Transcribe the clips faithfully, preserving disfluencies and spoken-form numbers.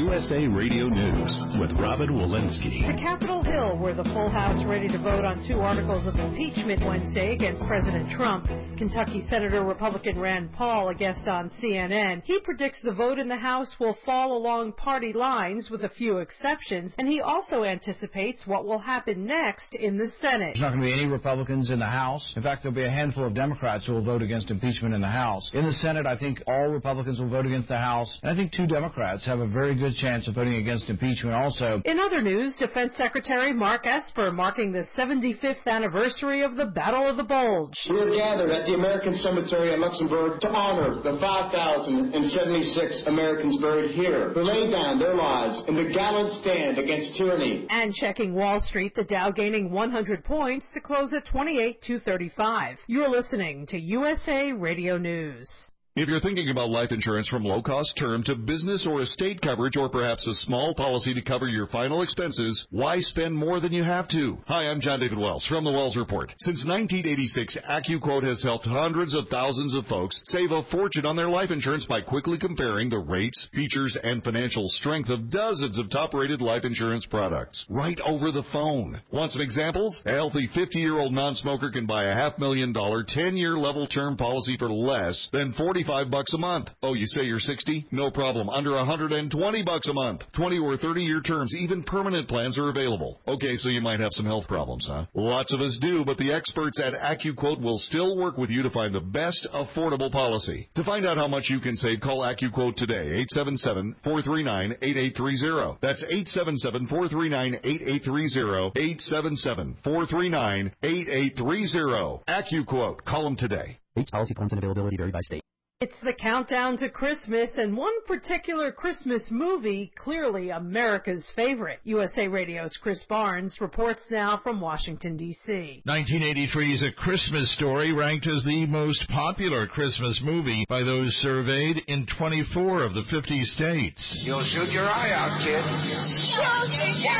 U S A Radio News with Robin Walensky. To Capitol Hill, where the full House ready to vote on two articles of impeachment Wednesday against President Trump. Kentucky Senator Republican Rand Paul, a guest on C N N. He predicts the vote in the House will fall along party lines with a few exceptions, and he also anticipates what will happen next in the Senate. There's not going to be any Republicans in the House. In fact, there'll be a handful of Democrats who will vote against impeachment in the House. In the Senate, I think all Republicans will vote against the House, and I think two Democrats have a very good chance of voting against impeachment also. In other news, Defense Secretary Mark Esper marking the seventy-fifth anniversary of the Battle of the Bulge. We are gathered at the American Cemetery in Luxembourg to honor the five thousand seventy-six Americans buried here who laid down their lives in the gallant stand against tyranny. And checking Wall Street, the Dow gaining one hundred points to close at twenty-eight thousand two hundred thirty-five. You're listening to U S A Radio News. If you're thinking about life insurance from low-cost term to business or estate coverage or perhaps a small policy to cover your final expenses, why spend more than you have to? Hi, I'm John David Wells from the Wells Report. Since nineteen eighty-six, AccuQuote has helped hundreds of thousands of folks save a fortune on their life insurance by quickly comparing the rates, features, and financial strength of dozens of top-rated life insurance products right over the phone. Want some examples? A healthy fifty-year-old non-smoker can buy a half million dollar ten-year level term policy for less than forty-five bucks a month. Oh, you say you're sixty? No problem. Under one hundred twenty bucks a month. twenty or thirty-year terms, even permanent plans are available. Okay, so you might have some health problems, huh? Lots of us do, but the experts at AccuQuote will still work with you to find the best affordable policy. To find out how much you can save, call AccuQuote today, eight seven seven, four three nine, eight eight three zero. That's eight seven seven, four three nine, eight eight three zero, eight seven seven, four three nine, eight eight three zero. AccuQuote. Call them today. Rates, policy points, and availability vary by state. It's the countdown to Christmas, and one particular Christmas movie, clearly America's favorite. U S A Radio's Chris Barnes reports now from Washington, D C nineteen eighty-three's A Christmas Story ranked as the most popular Christmas movie by those surveyed in twenty-four of the fifty states. You'll shoot your eye out, kid. You'll shoot your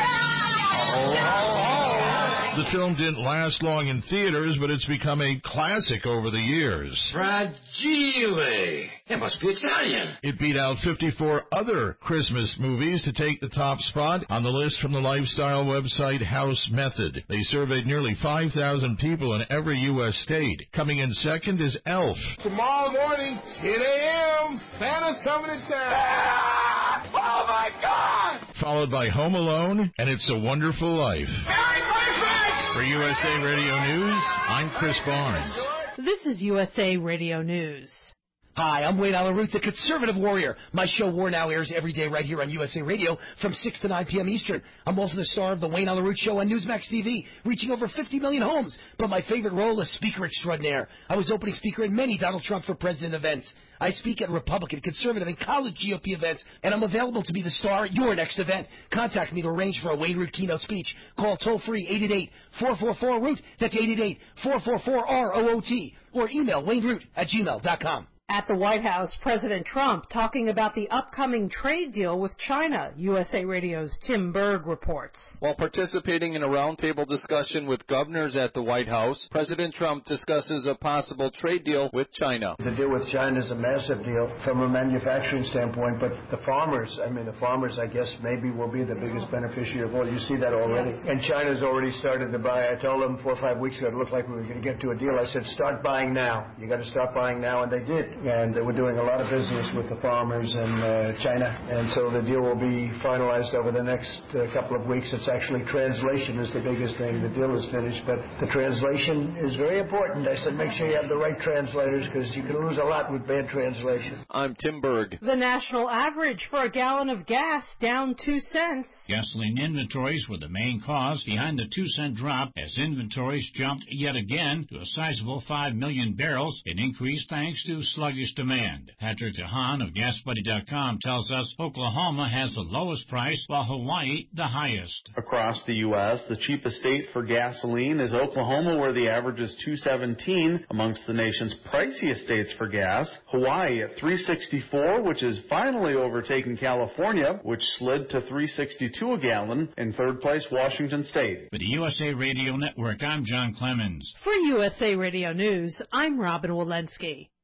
eye out. Oh, oh, oh. The film didn't last long in theaters, but it's become a classic over the years. Fragile. It must be Italian. It beat out fifty-four other Christmas movies to take the top spot on the list from the lifestyle website House Method. They surveyed nearly five thousand people in every U S state. Coming in second is Elf. Tomorrow morning, ten a.m., Santa's coming to town. Ah! Oh, my God! Followed by Home Alone and It's a Wonderful Life. Merry Christmas! For U S A Radio News, I'm Chris Barnes. This is U S A Radio News. Hi, I'm Wayne Allen Root, the Conservative Warrior. My show War Now airs every day right here on U S A Radio from six to nine p.m. Eastern. I'm also the star of the Wayne Allen Root Show on Newsmax T V, reaching over fifty million homes. But my favorite role is Speaker Extraordinaire. I was opening speaker at many Donald Trump for President events. I speak at Republican, Conservative, and college G O P events, and I'm available to be the star at your next event. Contact me to arrange for a Wayne Root keynote speech. Call toll-free eight eight eight, four four four, root. That's eight eight eight, four four four, R O O T. Or email wayneroot at gmail dot com. At the White House, President Trump talking about the upcoming trade deal with China. U S A Radio's Tim Berg reports. While participating in a roundtable discussion with governors at the White House, President Trump discusses a possible trade deal with China. The deal with China is a massive deal from a manufacturing standpoint, but the farmers, I mean, the farmers, I guess, maybe will be the biggest beneficiary of all. You see that already. Yes. And China's already started to buy. I told them four or five weeks ago it looked like we were going to get to a deal. I said, start buying now. You got to start buying now, and they did. And we're doing a lot of business with the farmers in uh, China, and so the deal will be finalized over the next uh, couple of weeks. It's actually translation is the biggest thing. The deal is finished, but the translation is very important. I said make sure you have the right translators because you can lose a lot with bad translation. I'm Tim Berg. The national average for a gallon of gas down two cents. Gasoline inventories were the main cause behind the two-cent drop as inventories jumped yet again to a sizable five million barrels, an increase thanks to sluggish demand. Patrick Jahan of Gas Buddy dot com tells us Oklahoma has the lowest price, while Hawaii the highest. Across the U S, the cheapest state for gasoline is Oklahoma, where the average is two seventeen. Amongst the nation's priciest states for gas, Hawaii at three sixty-four, which is finally overtaken California, which slid to three sixty-two a gallon. In third place, Washington State. For the U S A Radio Network, I'm John Clemens. For U S A Radio News, I'm Robin Walensky.